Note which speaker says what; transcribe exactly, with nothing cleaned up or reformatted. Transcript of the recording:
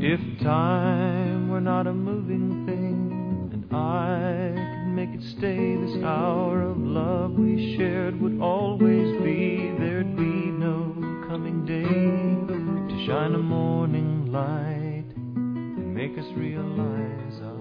Speaker 1: If time were not a moving thing, and I could make it stay, this hour of love we shared would always be. There'd be no coming day to shine a morning light and make us realize our